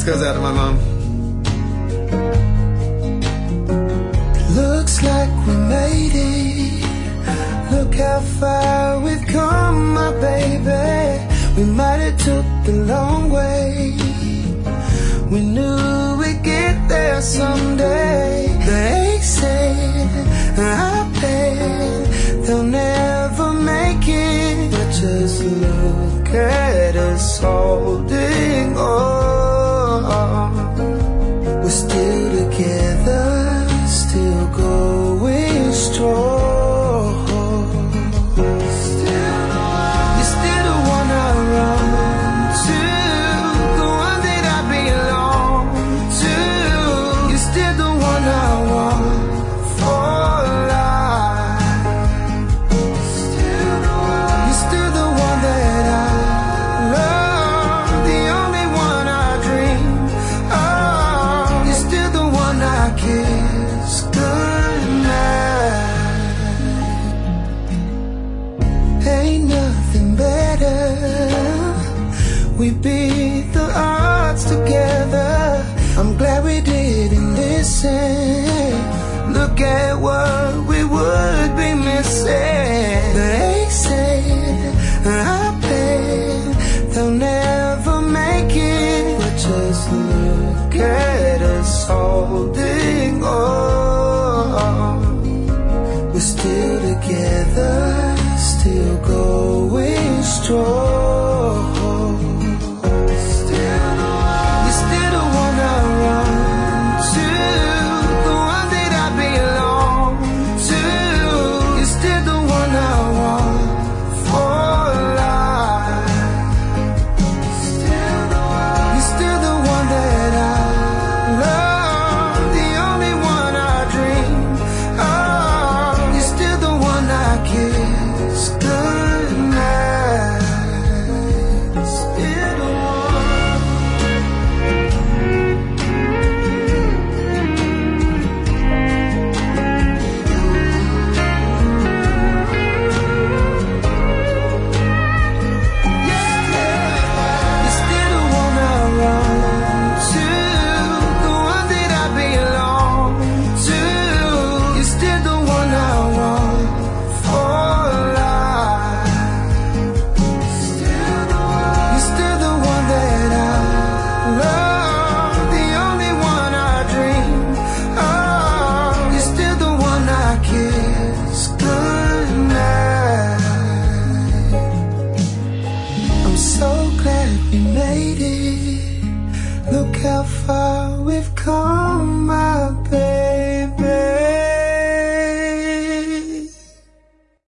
goes out to my mom. Looks like we made it. Look how far we've come, my baby. We might have took the long way. We knew we'd get there someday. They said, I bet they'll never make it. But just look at us holding on. We're still together, still going strong. We beat the odds together. I'm glad we didn't listen. Look at what we would be missing. They said, I bet they'll never make it. But just look at us holding on. We're still together, still going strong. Look how far we've come.